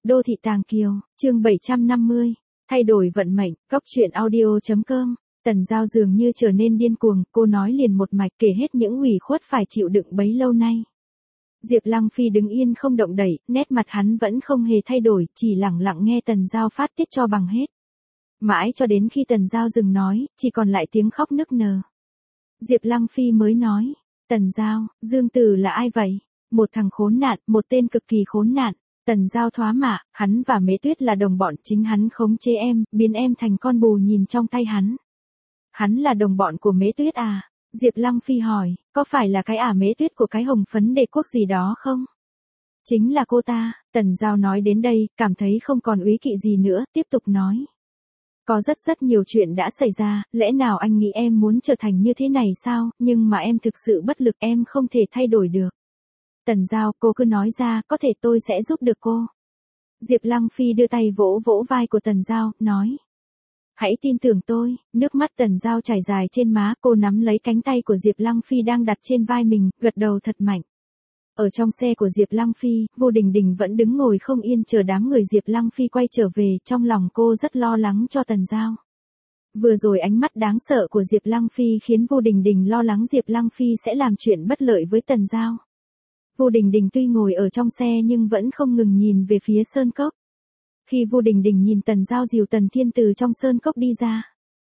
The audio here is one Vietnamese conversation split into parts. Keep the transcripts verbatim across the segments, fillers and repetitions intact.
Đô thị Tàng Kiều, chương bảy trăm năm mươi, thay đổi vận mệnh, góc truyện audio.com. Tần Giao dường như trở nên điên cuồng, cô nói liền một mạch kể hết những ủy khuất phải chịu đựng bấy lâu nay. Diệp Lăng Phi đứng yên không động đậy, nét mặt hắn vẫn không hề thay đổi, chỉ lẳng lặng nghe Tần Giao phát tiết cho bằng hết. Mãi cho đến khi Tần Giao dừng nói, chỉ còn lại tiếng khóc nức nở. Diệp Lăng Phi mới nói, Tần Giao, Dương Tử là ai vậy? Một thằng khốn nạn, một tên cực kỳ khốn nạn. Tần Giao thoá mạ, hắn và Mễ Tuyết là đồng bọn, chính hắn khống chế em, biến em thành con bù nhìn trong tay hắn. Hắn là đồng bọn của Mễ Tuyết à? Diệp Lăng Phi hỏi, có phải là cái ả Mễ Tuyết của cái Hồng Phấn Đế Quốc gì đó không? Chính là cô ta. Tần Giao nói đến đây, cảm thấy không còn úy kỵ gì nữa, tiếp tục nói. Có rất rất nhiều chuyện đã xảy ra, lẽ nào anh nghĩ em muốn trở thành như thế này sao, nhưng mà em thực sự bất lực, em không thể thay đổi được. Tần Giao, cô cứ nói ra, có thể tôi sẽ giúp được cô. Diệp Lăng Phi đưa tay vỗ vỗ vai của Tần Giao, nói. Hãy tin tưởng tôi. Nước mắt Tần Giao chảy dài trên má, cô nắm lấy cánh tay của Diệp Lăng Phi đang đặt trên vai mình, gật đầu thật mạnh. Ở trong xe của Diệp Lăng Phi, Vô Đình Đình vẫn đứng ngồi không yên chờ đám người Diệp Lăng Phi quay trở về, trong lòng cô rất lo lắng cho Tần Giao. Vừa rồi ánh mắt đáng sợ của Diệp Lăng Phi khiến Vô Đình Đình lo lắng Diệp Lăng Phi sẽ làm chuyện bất lợi với Tần Giao. Vô Đình Đình tuy ngồi ở trong xe nhưng vẫn không ngừng nhìn về phía sơn cốc. Khi Vô Đình Đình nhìn Tần Giao dìu Tần Thiên từ trong sơn cốc đi ra,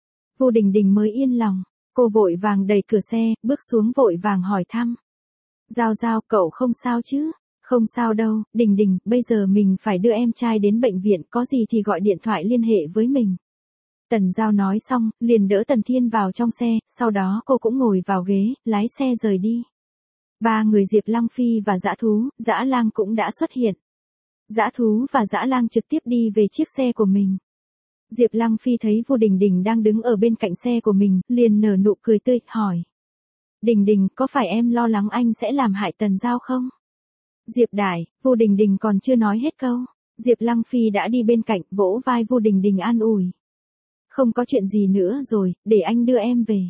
Vô Đình Đình mới yên lòng, cô vội vàng đẩy cửa xe, bước xuống vội vàng hỏi thăm. Giao Giao, cậu không sao chứ? Không sao đâu, Đình Đình, bây giờ mình phải đưa em trai đến bệnh viện, có gì thì gọi điện thoại liên hệ với mình. Tần Giao nói xong, liền đỡ Tần Thiên vào trong xe, sau đó cô cũng ngồi vào ghế, lái xe rời đi. Ba người Diệp Lăng Phi và Dã Thú, Dã Lang cũng đã xuất hiện. Dã Thú và Dã Lang trực tiếp đi về chiếc xe của mình. Diệp Lăng Phi thấy Vô Đình Đình đang đứng ở bên cạnh xe của mình, liền nở nụ cười tươi, hỏi. Đình Đình, có phải em lo lắng anh sẽ làm hại Tần Giao không? Diệp Đại, Vô Đình Đình còn chưa nói hết câu. Diệp Lăng Phi đã đi bên cạnh, vỗ vai Vô Đình Đình an ủi. Không có chuyện gì nữa rồi, để anh đưa em về.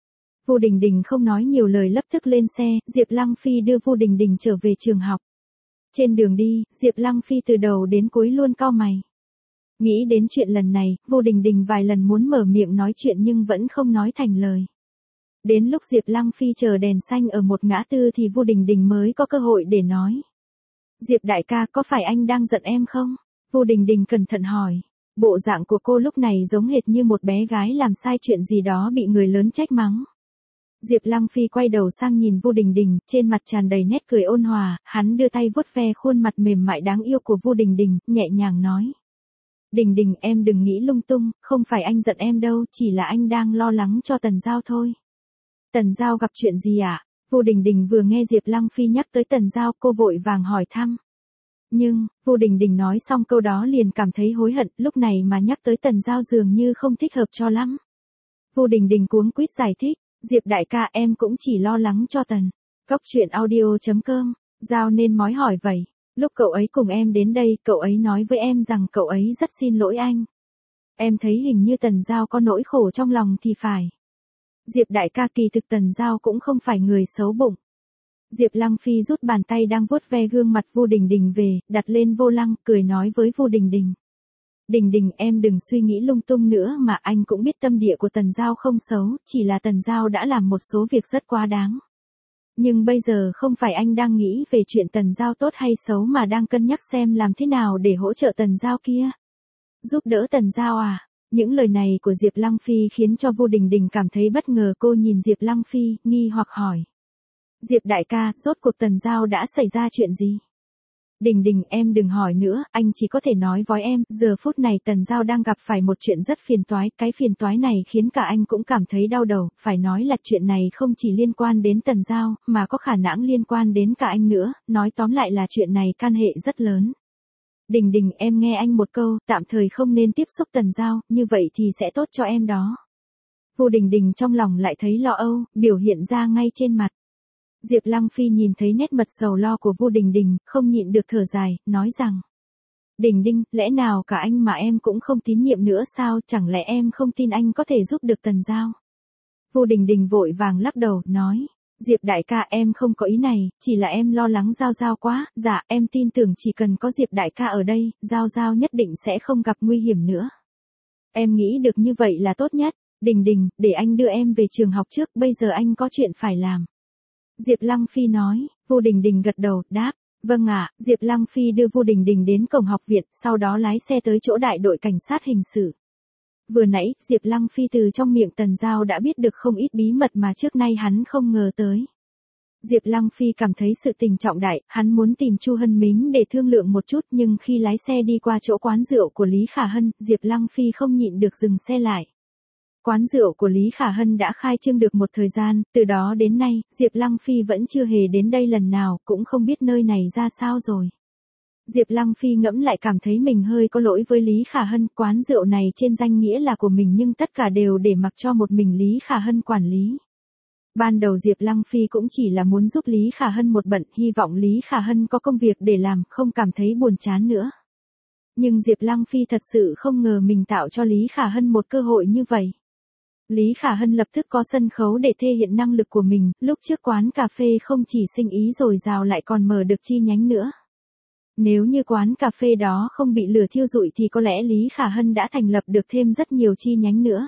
Vô Đình Đình không nói nhiều lời lập tức lên xe, Diệp Lăng Phi đưa Vô Đình Đình trở về trường học. Trên đường đi, Diệp Lăng Phi từ đầu đến cuối luôn cau mày. Nghĩ đến chuyện lần này, Vô Đình Đình vài lần muốn mở miệng nói chuyện nhưng vẫn không nói thành lời. Đến lúc Diệp Lăng Phi chờ đèn xanh ở một ngã tư thì Vô Đình Đình mới có cơ hội để nói. Diệp đại ca, có phải anh đang giận em không? Vô Đình Đình cẩn thận hỏi. Bộ dạng của cô lúc này giống hệt như một bé gái làm sai chuyện gì đó bị người lớn trách mắng. Diệp Lăng Phi quay đầu sang nhìn Vô Đình Đình, trên mặt tràn đầy nét cười ôn hòa, hắn đưa tay vuốt ve khuôn mặt mềm mại đáng yêu của Vô Đình Đình, nhẹ nhàng nói. Đình Đình, em đừng nghĩ lung tung, không phải anh giận em đâu, chỉ là anh đang lo lắng cho Tần Giao thôi. Tần Giao gặp chuyện gì ạ? À? Vô Đình Đình vừa nghe Diệp Lăng Phi nhắc tới Tần Giao, cô vội vàng hỏi thăm. Nhưng, Vô Đình Đình nói xong câu đó liền cảm thấy hối hận, lúc này mà nhắc tới Tần Giao dường như không thích hợp cho lắm. Vô Đình Đình cuống quýt giải thích. Diệp đại ca, em cũng chỉ lo lắng cho Tần. Góc truyện audio.com. Giao nên mói hỏi vậy. Lúc cậu ấy cùng em đến đây, cậu ấy nói với em rằng cậu ấy rất xin lỗi anh. Em thấy hình như Tần Giao có nỗi khổ trong lòng thì phải. Diệp đại ca, kỳ thực Tần Giao cũng không phải người xấu bụng. Diệp Lăng Phi rút bàn tay đang vuốt ve gương mặt Vô Đình Đình về, đặt lên vô lăng, cười nói với Vô Đình Đình. Đình Đình, em đừng suy nghĩ lung tung nữa, mà anh cũng biết tâm địa của Tần Giao không xấu, chỉ là Tần Giao đã làm một số việc rất quá đáng. Nhưng bây giờ không phải anh đang nghĩ về chuyện Tần Giao tốt hay xấu mà đang cân nhắc xem làm thế nào để hỗ trợ Tần Giao kia. Giúp đỡ Tần Giao à? Những lời này của Diệp Lăng Phi khiến cho Vô Đình Đình cảm thấy bất ngờ, cô nhìn Diệp Lăng Phi, nghi hoặc hỏi. Diệp đại ca, rốt cuộc Tần Giao đã xảy ra chuyện gì? Đình Đình, em đừng hỏi nữa, anh chỉ có thể nói với em, giờ phút này Tần Giao đang gặp phải một chuyện rất phiền toái, cái phiền toái này khiến cả anh cũng cảm thấy đau đầu, phải nói là chuyện này không chỉ liên quan đến Tần Giao, mà có khả năng liên quan đến cả anh nữa, nói tóm lại là chuyện này can hệ rất lớn. Đình Đình, em nghe anh một câu, tạm thời không nên tiếp xúc Tần Giao, như vậy thì sẽ tốt cho em đó. Vô Đình Đình trong lòng lại thấy lo âu, biểu hiện ra ngay trên mặt. Diệp Lăng Phi nhìn thấy nét mặt sầu lo của Vô Đình Đình, không nhịn được thở dài, nói rằng. Đình Đình, lẽ nào cả anh mà em cũng không tín nhiệm nữa sao, chẳng lẽ em không tin anh có thể giúp được Tần Giao? Vô Đình Đình vội vàng lắc đầu, nói. Diệp đại ca em không có ý này, chỉ là em lo lắng Giao Giao quá, dạ em tin tưởng chỉ cần có Diệp đại ca ở đây, Giao Giao nhất định sẽ không gặp nguy hiểm nữa. Em nghĩ được như vậy là tốt nhất, Đình Đình, để anh đưa em về trường học trước, bây giờ anh có chuyện phải làm. Diệp Lăng Phi nói, Vu Đình Đình gật đầu, đáp, vâng ạ, Diệp Lăng Phi đưa Vu Đình Đình đến cổng học viện, sau đó lái xe tới chỗ đại đội cảnh sát hình sự. Vừa nãy, Diệp Lăng Phi từ trong miệng Tần Giao đã biết được không ít bí mật mà trước nay hắn không ngờ tới. Diệp Lăng Phi cảm thấy sự tình trọng đại, hắn muốn tìm Chu Hân Mính để thương lượng một chút nhưng khi lái xe đi qua chỗ quán rượu của Lý Khả Hân, Diệp Lăng Phi không nhịn được dừng xe lại. Quán rượu của Lý Khả Hân đã khai trương được một thời gian, từ đó đến nay, Diệp Lăng Phi vẫn chưa hề đến đây lần nào, cũng không biết nơi này ra sao rồi. Diệp Lăng Phi ngẫm lại cảm thấy mình hơi có lỗi với Lý Khả Hân, quán rượu này trên danh nghĩa là của mình nhưng tất cả đều để mặc cho một mình Lý Khả Hân quản lý. Ban đầu Diệp Lăng Phi cũng chỉ là muốn giúp Lý Khả Hân một bận, hy vọng Lý Khả Hân có công việc để làm, không cảm thấy buồn chán nữa. Nhưng Diệp Lăng Phi thật sự không ngờ mình tạo cho Lý Khả Hân một cơ hội như vậy. Lý Khả Hân lập tức có sân khấu để thể hiện năng lực của mình, lúc trước quán cà phê không chỉ sinh ý dồi dào lại còn mở được chi nhánh nữa. Nếu như quán cà phê đó không bị lửa thiêu rụi thì có lẽ Lý Khả Hân đã thành lập được thêm rất nhiều chi nhánh nữa.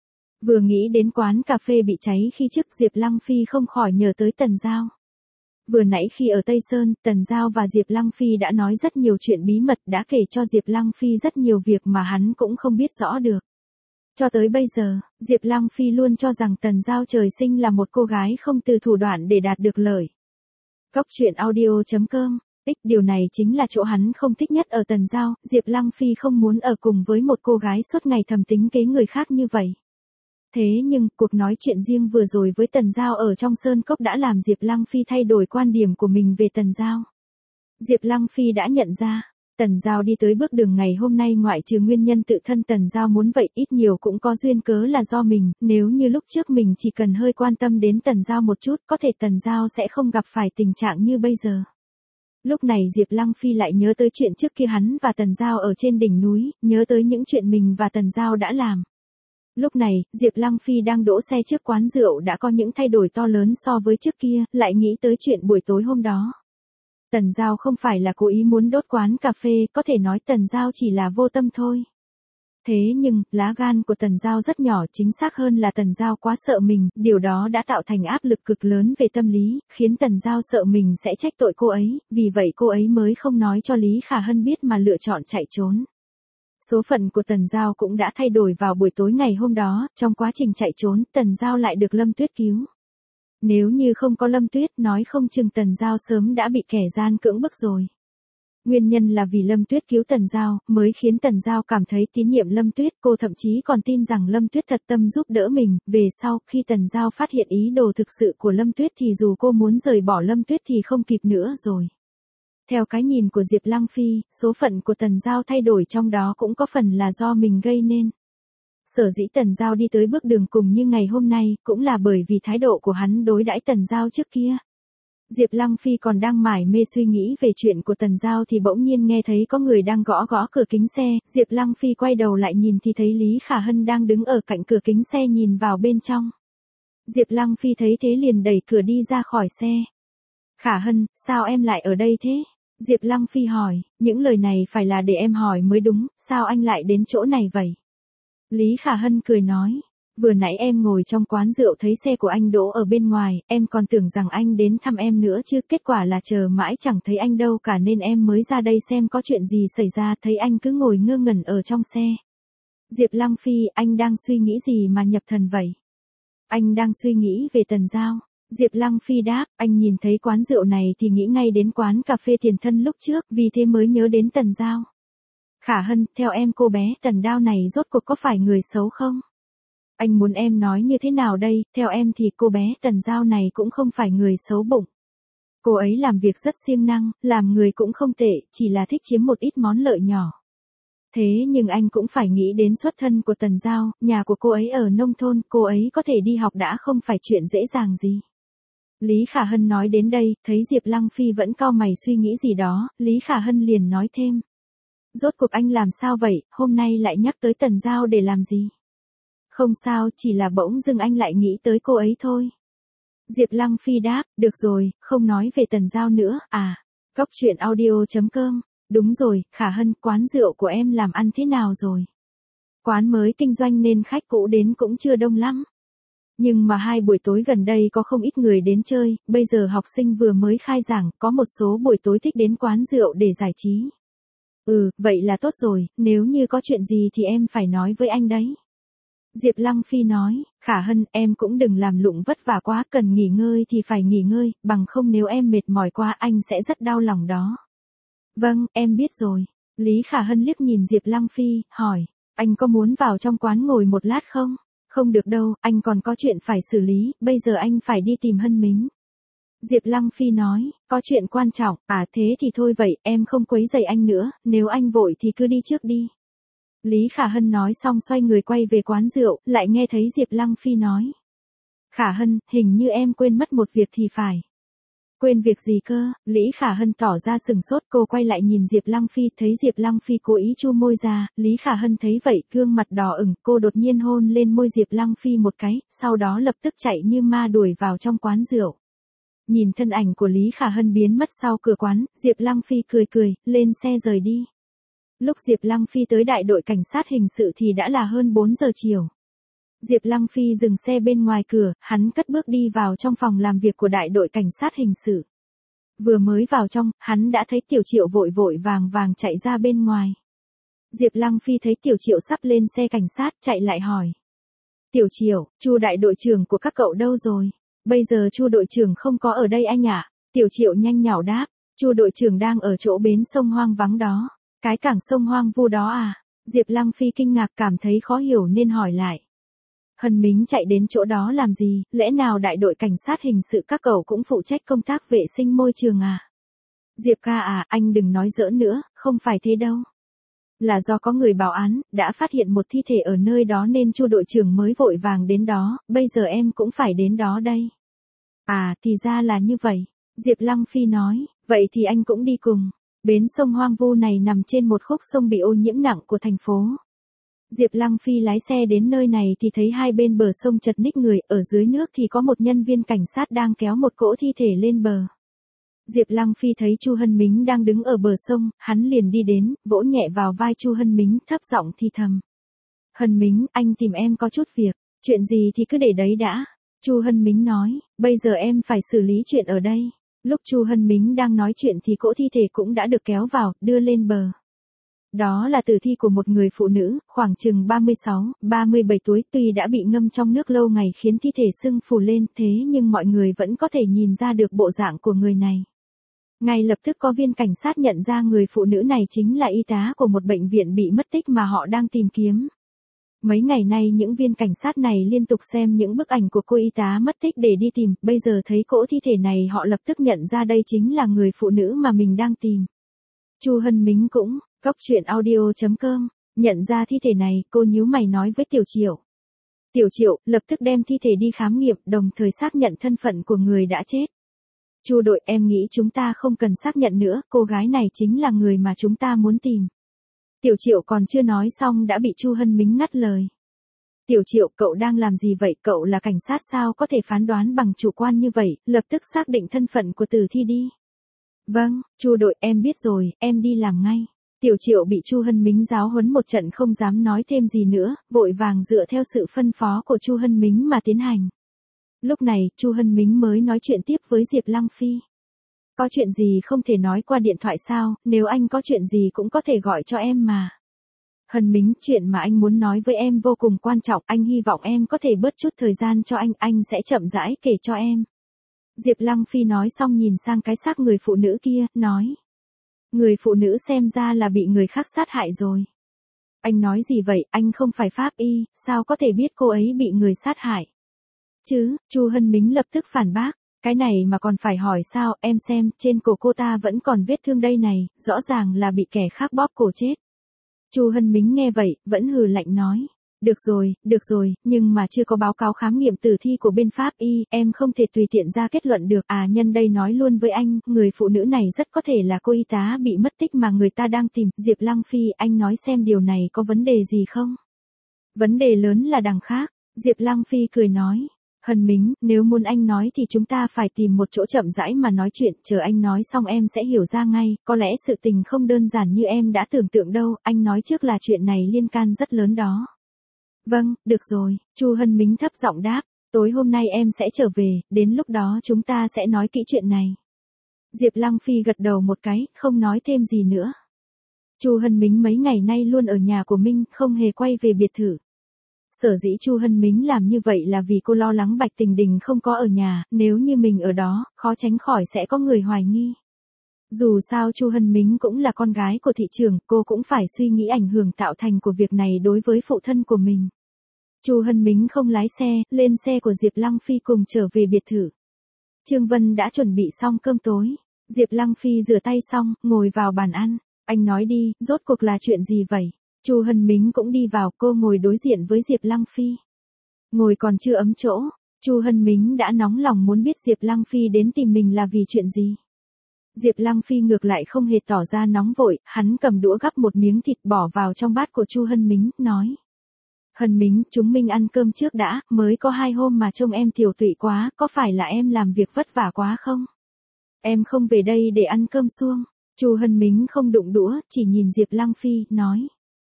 Vừa nghĩ đến quán cà phê bị cháy khi trước, Diệp Lăng Phi không khỏi nhớ tới Tần Giao. Vừa nãy khi ở Tây Sơn, Tần Giao và Diệp Lăng Phi đã nói rất nhiều chuyện bí mật, đã kể cho Diệp Lăng Phi rất nhiều việc mà hắn cũng không biết rõ được. Cho tới bây giờ, Diệp Lăng Phi luôn cho rằng Tần Giao trời sinh là một cô gái không từ thủ đoạn để đạt được lợi. Góc truyện audio chấm com. Ích điều này chính là chỗ hắn không thích nhất ở Tần Giao, Diệp Lăng Phi không muốn ở cùng với một cô gái suốt ngày thầm tính kế người khác như vậy. Thế nhưng, cuộc nói chuyện riêng vừa rồi với Tần Giao ở trong Sơn Cốc đã làm Diệp Lăng Phi thay đổi quan điểm của mình về Tần Giao. Diệp Lăng Phi đã nhận ra, Tần Giao đi tới bước đường ngày hôm nay ngoại trừ nguyên nhân tự thân Tần Giao muốn vậy ít nhiều cũng có duyên cớ là do mình, nếu như lúc trước mình chỉ cần hơi quan tâm đến Tần Giao một chút có thể Tần Giao sẽ không gặp phải tình trạng như bây giờ. Lúc này Diệp Lăng Phi lại nhớ tới chuyện trước kia hắn và Tần Giao ở trên đỉnh núi, nhớ tới những chuyện mình và Tần Giao đã làm. Lúc này, Diệp Lăng Phi đang đỗ xe trước quán rượu đã có những thay đổi to lớn so với trước kia, lại nghĩ tới chuyện buổi tối hôm đó. Tần Giao không phải là cố ý muốn đốt quán cà phê, có thể nói Tần Giao chỉ là vô tâm thôi. Thế nhưng, lá gan của Tần Giao rất nhỏ, chính xác hơn là Tần Giao quá sợ mình, điều đó đã tạo thành áp lực cực lớn về tâm lý, khiến Tần Giao sợ mình sẽ trách tội cô ấy, vì vậy cô ấy mới không nói cho Lý Khả Hân biết mà lựa chọn chạy trốn. Số phận của Tần Giao cũng đã thay đổi vào buổi tối ngày hôm đó, trong quá trình chạy trốn, Tần Giao lại được Lâm Tuyết cứu. Nếu như không có Lâm Tuyết, nói không chừng Tần Giao sớm đã bị kẻ gian cưỡng bức rồi. Nguyên nhân là vì Lâm Tuyết cứu Tần Giao, mới khiến Tần Giao cảm thấy tín nhiệm Lâm Tuyết, cô thậm chí còn tin rằng Lâm Tuyết thật tâm giúp đỡ mình, về sau, khi Tần Giao phát hiện ý đồ thực sự của Lâm Tuyết thì dù cô muốn rời bỏ Lâm Tuyết thì không kịp nữa rồi. Theo cái nhìn của Diệp Lăng Phi, số phận của Tần Giao thay đổi trong đó cũng có phần là do mình gây nên. Sở dĩ Tần Giao đi tới bước đường cùng như ngày hôm nay, cũng là bởi vì thái độ của hắn đối đãi Tần Giao trước kia. Diệp Lăng Phi còn đang mải mê suy nghĩ về chuyện của Tần Giao thì bỗng nhiên nghe thấy có người đang gõ gõ cửa kính xe, Diệp Lăng Phi quay đầu lại nhìn thì thấy Lý Khả Hân đang đứng ở cạnh cửa kính xe nhìn vào bên trong. Diệp Lăng Phi thấy thế liền đẩy cửa đi ra khỏi xe. Khả Hân, sao em lại ở đây thế? Diệp Lăng Phi hỏi, những lời này phải là để em hỏi mới đúng, sao anh lại đến chỗ này vậy? Lý Khả Hân cười nói, vừa nãy em ngồi trong quán rượu thấy xe của anh đỗ ở bên ngoài, em còn tưởng rằng anh đến thăm em nữa chứ, kết quả là chờ mãi chẳng thấy anh đâu cả nên em mới ra đây xem có chuyện gì xảy ra, thấy anh cứ ngồi ngơ ngẩn ở trong xe. Diệp Lăng Phi, anh đang suy nghĩ gì mà nhập thần vậy? Anh đang suy nghĩ về Tần Giao. Diệp Lăng Phi đáp, anh nhìn thấy quán rượu này thì nghĩ ngay đến quán cà phê tiền thân lúc trước, vì thế mới nhớ đến Tần Giao. Khả Hân, theo em cô bé Tần Giao này rốt cuộc có phải người xấu không? Anh muốn em nói như thế nào đây, theo em thì cô bé Tần Giao này cũng không phải người xấu bụng. Cô ấy làm việc rất siêng năng, làm người cũng không tệ, chỉ là thích chiếm một ít món lợi nhỏ. Thế nhưng anh cũng phải nghĩ đến xuất thân của Tần Giao, nhà của cô ấy ở nông thôn, cô ấy có thể đi học đã không phải chuyện dễ dàng gì. Lý Khả Hân nói đến đây, thấy Diệp Lăng Phi vẫn cau mày suy nghĩ gì đó, Lý Khả Hân liền nói thêm. Rốt cuộc anh làm sao vậy, hôm nay lại nhắc tới Tần Giao để làm gì? Không sao, chỉ là bỗng dưng anh lại nghĩ tới cô ấy thôi. Diệp Lăng Phi đáp, được rồi, không nói về Tần Giao nữa, à. Cóc truyện audio chấm com, đúng rồi, Khả Hân, quán rượu của em làm ăn thế nào rồi? Quán mới kinh doanh nên khách cũ đến cũng chưa đông lắm. Nhưng mà hai buổi tối gần đây có không ít người đến chơi, bây giờ học sinh vừa mới khai giảng, có một số buổi tối thích đến quán rượu để giải trí. Ừ, vậy là tốt rồi, nếu như có chuyện gì thì em phải nói với anh đấy. Diệp Lăng Phi nói, Khả Hân, em cũng đừng làm lụng vất vả quá, cần nghỉ ngơi thì phải nghỉ ngơi, bằng không nếu em mệt mỏi quá anh sẽ rất đau lòng đó. Vâng, em biết rồi. Lý Khả Hân liếc nhìn Diệp Lăng Phi, hỏi, anh có muốn vào trong quán ngồi một lát không? Không được đâu, anh còn có chuyện phải xử lý, bây giờ anh phải đi tìm Hân Mính. Diệp Lăng Phi nói, có chuyện quan trọng, à thế thì thôi vậy, em không quấy rầy anh nữa, nếu anh vội thì cứ đi trước đi. Lý Khả Hân nói xong xoay người quay về quán rượu, lại nghe thấy Diệp Lăng Phi nói. Khả Hân, hình như em quên mất một việc thì phải. Quên việc gì cơ? Lý Khả Hân tỏ ra sừng sốt, cô quay lại nhìn Diệp Lăng Phi, thấy Diệp Lăng Phi cố ý chu môi ra, Lý Khả Hân thấy vậy, gương mặt đỏ ửng, cô đột nhiên hôn lên môi Diệp Lăng Phi một cái, sau đó lập tức chạy như ma đuổi vào trong quán rượu. Nhìn thân ảnh của Lý Khả Hân biến mất sau cửa quán, Diệp Lăng Phi cười cười, lên xe rời đi. Lúc Diệp Lăng Phi tới đại đội cảnh sát hình sự thì đã là hơn bốn giờ chiều. Diệp Lăng Phi dừng xe bên ngoài cửa, hắn cất bước đi vào trong phòng làm việc của đại đội cảnh sát hình sự. Vừa mới vào trong, hắn đã thấy Tiểu Triệu vội vội vàng vàng chạy ra bên ngoài. Diệp Lăng Phi thấy Tiểu Triệu sắp lên xe cảnh sát, chạy lại hỏi. Tiểu Triệu, Chu đại đội trưởng của các cậu đâu rồi? Bây giờ Chu đội trưởng không có ở đây anh ạ. Tiểu Triệu nhanh nhảu đáp, Chu đội trưởng đang ở chỗ bến sông hoang vắng đó. Cái cảng sông hoang vu đó à? Diệp Lăng Phi kinh ngạc cảm thấy khó hiểu nên hỏi lại. Hân Mính chạy đến chỗ đó làm gì, lẽ nào đại đội cảnh sát hình sự các cậu cũng phụ trách công tác vệ sinh môi trường à? Diệp ca à, anh đừng nói giỡn nữa, không phải thế đâu. Là do có người báo án, đã phát hiện một thi thể ở nơi đó nên Chu đội trưởng mới vội vàng đến đó, bây giờ em cũng phải đến đó đây. À, thì ra là như vậy. Diệp Lăng Phi nói, vậy thì anh cũng đi cùng. Bến sông hoang vu này nằm trên một khúc sông bị ô nhiễm nặng của thành phố. Diệp Lăng Phi lái xe đến nơi này thì thấy hai bên bờ sông chật ních người, ở dưới nước thì có một nhân viên cảnh sát đang kéo một cỗ thi thể lên bờ. Diệp Lăng Phi thấy Chu Hân Mính đang đứng ở bờ sông, hắn liền đi đến, vỗ nhẹ vào vai Chu Hân Mính, thấp giọng thì thầm. Hân Mính, anh tìm em có chút việc, chuyện gì thì cứ để đấy đã. Chu Hân Mính nói, bây giờ em phải xử lý chuyện ở đây. Lúc Chu Hân Mính đang nói chuyện thì cỗ thi thể cũng đã được kéo vào, đưa lên bờ. Đó là tử thi của một người phụ nữ, khoảng chừng ba mươi sáu, ba mươi bảy tuổi, tuy đã bị ngâm trong nước lâu ngày khiến thi thể sưng phù lên, thế nhưng mọi người vẫn có thể nhìn ra được bộ dạng của người này. Ngay lập tức có viên cảnh sát nhận ra người phụ nữ này chính là y tá của một bệnh viện bị mất tích mà họ đang tìm kiếm. Mấy ngày nay những viên cảnh sát này liên tục xem những bức ảnh của cô y tá mất tích để đi tìm, bây giờ thấy cỗ thi thể này họ lập tức nhận ra đây chính là người phụ nữ mà mình đang tìm. Chu Hân Mính cũng, cóc truyện audio chấm com, nhận ra thi thể này, cô nhíu mày nói với Tiểu Triệu. Tiểu Triệu, lập tức đem thi thể đi khám nghiệm, đồng thời xác nhận thân phận của người đã chết. Chu đội, em nghĩ chúng ta không cần xác nhận nữa, cô gái này chính là người mà chúng ta muốn tìm. Tiểu Triệu còn chưa nói xong đã bị Chu Hân Mính ngắt lời. Tiểu Triệu, cậu đang làm gì vậy, cậu là cảnh sát sao có thể phán đoán bằng chủ quan như vậy, lập tức xác định thân phận của tử thi đi. Vâng, Chu đội, em biết rồi, em đi làm ngay. Tiểu Triệu bị Chu Hân Mính giáo huấn một trận không dám nói thêm gì nữa, vội vàng dựa theo sự phân phó của Chu Hân Mính mà tiến hành. Lúc này, Chu Hân Mính mới nói chuyện tiếp với Diệp Lăng Phi. Có chuyện gì không thể nói qua điện thoại sao, nếu anh có chuyện gì cũng có thể gọi cho em mà. Hân Mính, chuyện mà anh muốn nói với em vô cùng quan trọng, anh hy vọng em có thể bớt chút thời gian cho anh, anh sẽ chậm rãi kể cho em. Diệp Lăng Phi nói xong nhìn sang cái xác người phụ nữ kia, nói. Người phụ nữ xem ra là bị người khác sát hại rồi. Anh nói gì vậy, anh không phải pháp y, sao có thể biết cô ấy bị người sát hại? Chứ, Chu Hân Mính lập tức phản bác, cái này mà còn phải hỏi sao, em xem, trên cổ cô ta vẫn còn vết thương đây này, rõ ràng là bị kẻ khác bóp cổ chết. Chu Hân Mính nghe vậy, vẫn hừ lạnh nói. Được rồi, được rồi, nhưng mà chưa có báo cáo khám nghiệm tử thi của bên pháp y, em không thể tùy tiện ra kết luận được. À, nhân đây nói luôn với anh, người phụ nữ này rất có thể là cô y tá bị mất tích mà người ta đang tìm. Diệp Lăng Phi, anh nói xem điều này có vấn đề gì không? Vấn đề lớn là đằng khác. Diệp Lăng Phi cười nói. Hân Mính, nếu muốn anh nói thì chúng ta phải tìm một chỗ chậm rãi mà nói chuyện, chờ anh nói xong em sẽ hiểu ra ngay, có lẽ sự tình không đơn giản như em đã tưởng tượng đâu, anh nói trước là chuyện này liên can rất lớn đó. Vâng, được rồi, Chu Hân Mính thấp giọng đáp, tối hôm nay em sẽ trở về, đến lúc đó chúng ta sẽ nói kỹ chuyện này. Diệp Lăng Phi gật đầu một cái, không nói thêm gì nữa. Chu Hân Mính mấy ngày nay luôn ở nhà của Minh, không hề quay về biệt thự. Sở dĩ Chu Hân Mính làm như vậy là vì cô lo lắng Bạch Tình Đình không có ở nhà, nếu như mình ở đó, khó tránh khỏi sẽ có người hoài nghi. Dù sao Chu Hân Mính cũng là con gái của thị trưởng, cô cũng phải suy nghĩ ảnh hưởng tạo thành của việc này đối với phụ thân của mình. Chu Hân Mính không lái xe, lên xe của Diệp Lăng Phi cùng trở về biệt thự. Trương Vân đã chuẩn bị xong cơm tối. Diệp Lăng Phi rửa tay xong, ngồi vào bàn ăn. Anh nói đi, rốt cuộc là chuyện gì vậy? Chu Hân Mính cũng đi vào, cô ngồi đối diện với Diệp Lăng Phi. Ngồi còn chưa ấm chỗ, Chu Hân Mính đã nóng lòng muốn biết Diệp Lăng Phi đến tìm mình là vì chuyện gì. Diệp Lăng Phi ngược lại không hề tỏ ra nóng vội, hắn cầm đũa gắp một miếng thịt bỏ vào trong bát của Chu Hân Mính, nói. Hân Mính, chúng mình ăn cơm trước đã, mới có hai hôm mà trông em tiểu tụy quá, có phải là em làm việc vất vả quá không? Em không về đây để ăn cơm suông. Chu Hân Mính không đụng đũa, chỉ nhìn Diệp Lăng Phi, nói.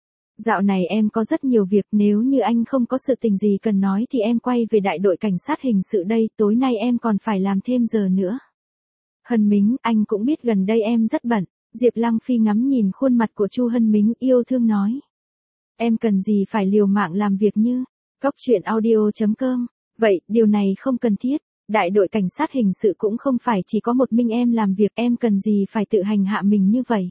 Dạo này em có rất nhiều việc, nếu như anh không có sự tình gì cần nói thì em quay về đại đội cảnh sát hình sự đây, tối nay em còn phải làm thêm giờ nữa. Hân Mính, anh cũng biết gần đây em rất bận. Diệp Lăng Phi ngắm nhìn khuôn mặt của Chu Hân Mính, yêu thương nói. Em cần gì phải liều mạng làm việc như, cóc truyện audio chấm com, vậy, điều này không cần thiết, đại đội cảnh sát hình sự cũng không phải chỉ có một mình em làm việc, em cần gì phải tự hành hạ mình như vậy.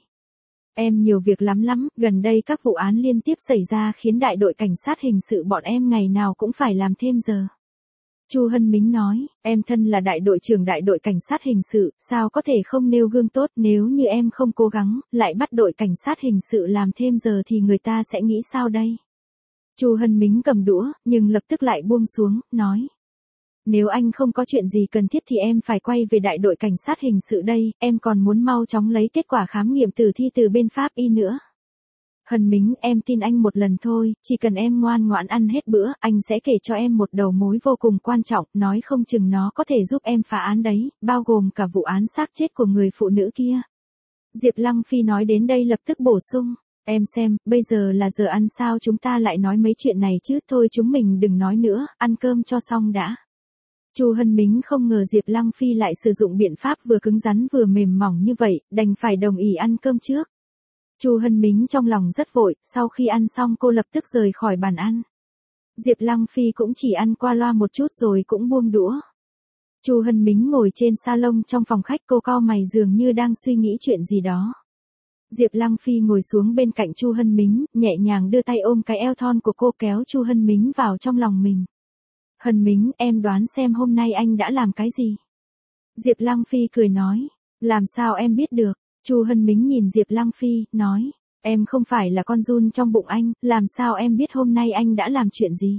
Em nhiều việc lắm lắm, gần đây các vụ án liên tiếp xảy ra khiến đại đội cảnh sát hình sự bọn em ngày nào cũng phải làm thêm giờ. Chu Hân Mính nói, em thân là đại đội trưởng đại đội cảnh sát hình sự, sao có thể không nêu gương tốt, nếu như em không cố gắng, lại bắt đội cảnh sát hình sự làm thêm giờ thì người ta sẽ nghĩ sao đây? Chu Hân Mính cầm đũa, nhưng lập tức lại buông xuống, nói. Nếu anh không có chuyện gì cần thiết thì em phải quay về đại đội cảnh sát hình sự đây, em còn muốn mau chóng lấy kết quả khám nghiệm tử thi từ bên pháp y nữa. Hân Mính, em tin anh một lần thôi, chỉ cần em ngoan ngoãn ăn hết bữa, anh sẽ kể cho em một đầu mối vô cùng quan trọng, nói không chừng nó có thể giúp em phá án đấy, bao gồm cả vụ án xác chết của người phụ nữ kia. Diệp Lăng Phi nói đến đây lập tức bổ sung, em xem, bây giờ là giờ ăn sao chúng ta lại nói mấy chuyện này chứ, thôi chúng mình đừng nói nữa, ăn cơm cho xong đã. Chu Hân Mính không ngờ Diệp Lăng Phi lại sử dụng biện pháp vừa cứng rắn vừa mềm mỏng như vậy, đành phải đồng ý ăn cơm trước. Chu Hân Mính trong lòng rất vội, sau khi ăn xong cô lập tức rời khỏi bàn ăn. Diệp Lăng Phi cũng chỉ ăn qua loa một chút rồi cũng buông đũa. Chu Hân Mính ngồi trên salon trong phòng khách, cô cau mày dường như đang suy nghĩ chuyện gì đó. Diệp Lăng Phi ngồi xuống bên cạnh Chu Hân Mính, nhẹ nhàng đưa tay ôm cái eo thon của cô, kéo Chu Hân Mính vào trong lòng mình. Hân Mính, em đoán xem hôm nay anh đã làm cái gì? Diệp Lăng Phi cười nói, làm sao em biết được? Chu Hân Mính nhìn Diệp Lăng Phi, nói, em không phải là con giun trong bụng anh, làm sao em biết hôm nay anh đã làm chuyện gì?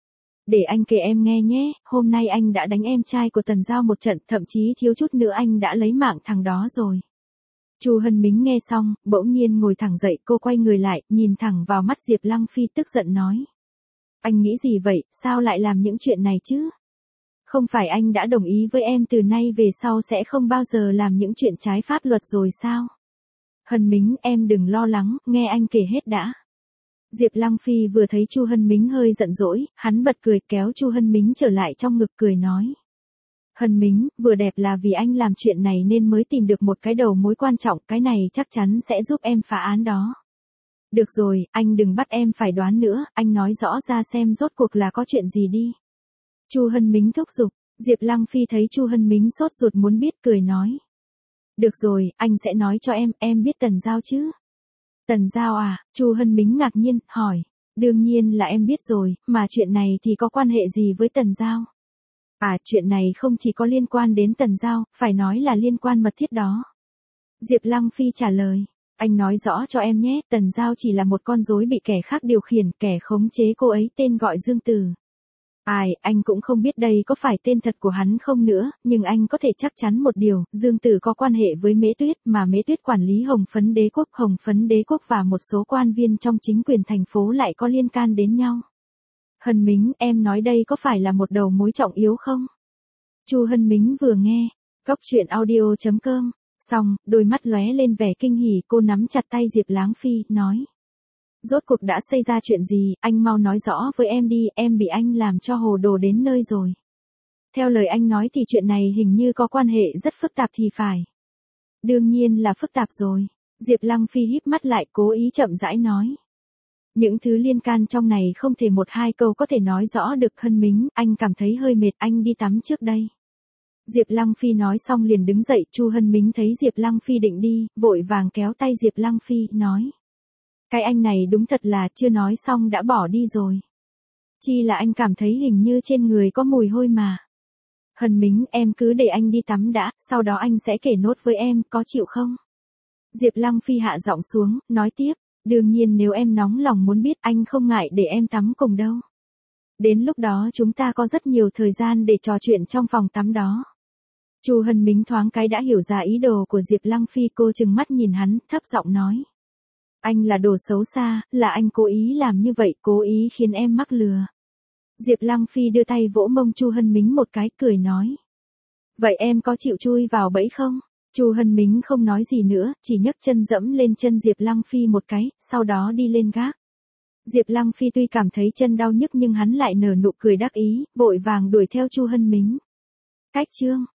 Để anh kể em nghe nhé, hôm nay anh đã đánh em trai của Tần Giao một trận, thậm chí thiếu chút nữa anh đã lấy mạng thằng đó rồi. Chu Hân Mính nghe xong, bỗng nhiên ngồi thẳng dậy, cô quay người lại, nhìn thẳng vào mắt Diệp Lăng Phi tức giận nói. Anh nghĩ gì vậy, sao lại làm những chuyện này chứ? Không phải anh đã đồng ý với em từ nay về sau sẽ không bao giờ làm những chuyện trái pháp luật rồi sao? Hân Mính, em đừng lo lắng, nghe anh kể hết đã. Diệp Lăng Phi vừa thấy Chu Hân Mính hơi giận dỗi, hắn bật cười kéo Chu Hân Mính trở lại trong ngực cười nói. Hân Mính, vừa đẹp là vì anh làm chuyện này nên mới tìm được một cái đầu mối quan trọng, cái này chắc chắn sẽ giúp em phá án đó. Được rồi, anh đừng bắt em phải đoán nữa, anh nói rõ ra xem rốt cuộc là có chuyện gì đi. Chu Hân Mính thúc giục, Diệp Lăng Phi thấy Chu Hân Mính sốt ruột muốn biết cười nói. Được rồi, anh sẽ nói cho em, em biết Tần Giao chứ? Tần Giao à? Chu Hân Mính ngạc nhiên, hỏi. Đương nhiên là em biết rồi, mà chuyện này thì có quan hệ gì với Tần Giao? À, chuyện này không chỉ có liên quan đến Tần Giao, phải nói là liên quan mật thiết đó. Diệp Lăng Phi trả lời. Anh nói rõ cho em nhé, Tần Giao chỉ là một con rối bị kẻ khác điều khiển, kẻ khống chế cô ấy tên gọi Dương Tử. Ai, anh cũng không biết đây có phải tên thật của hắn không nữa, nhưng anh có thể chắc chắn một điều, Dương Tử có quan hệ với Mễ Tuyết, mà Mễ Tuyết quản lý Hồng Phấn Đế Quốc, Hồng Phấn Đế Quốc và một số quan viên trong chính quyền thành phố lại có liên can đến nhau. Hân Mính, em nói đây có phải là một đầu mối trọng yếu không? Chu Hân Mính vừa nghe, Cóc truyện audio chấm com, xong, đôi mắt lóe lên vẻ kinh hỉ, cô nắm chặt tay Diệp Láng Phi, nói. Rốt cuộc đã xảy ra chuyện gì, anh mau nói rõ với em đi, em bị anh làm cho hồ đồ đến nơi rồi. Theo lời anh nói thì chuyện này hình như có quan hệ rất phức tạp thì phải. Đương nhiên là phức tạp rồi. Diệp Lăng Phi híp mắt lại cố ý chậm rãi nói. Những thứ liên can trong này không thể một hai câu có thể nói rõ được. Hân Mính, anh cảm thấy hơi mệt, anh đi tắm trước đây. Diệp Lăng Phi nói xong liền đứng dậy. Chu Hân Mính thấy Diệp Lăng Phi định đi, vội vàng kéo tay Diệp Lăng Phi, nói. Cái anh này đúng thật là chưa nói xong đã bỏ đi rồi. Chi là anh cảm thấy hình như trên người có mùi hôi mà. Hân Mính, em cứ để anh đi tắm đã, sau đó anh sẽ kể nốt với em, có chịu không? Diệp Lăng Phi hạ giọng xuống, nói tiếp, đương nhiên nếu em nóng lòng muốn biết anh không ngại để em tắm cùng đâu. Đến lúc đó chúng ta có rất nhiều thời gian để trò chuyện trong phòng tắm đó. Chu Hân Mính thoáng cái đã hiểu ra ý đồ của Diệp Lăng Phi, cô trừng mắt nhìn hắn, thấp giọng nói. Anh là đồ xấu xa, là anh cố ý làm như vậy, cố ý khiến em mắc lừa. Diệp Lăng Phi đưa tay vỗ mông Chu Hân Mính một cái, cười nói. Vậy em có chịu chui vào bẫy không? Chu Hân Mính không nói gì nữa, chỉ nhấc chân dẫm lên chân Diệp Lăng Phi một cái, sau đó đi lên gác. Diệp Lăng Phi tuy cảm thấy chân đau nhức nhưng hắn lại nở nụ cười đắc ý, vội vàng đuổi theo Chu Hân Mính. Cách chương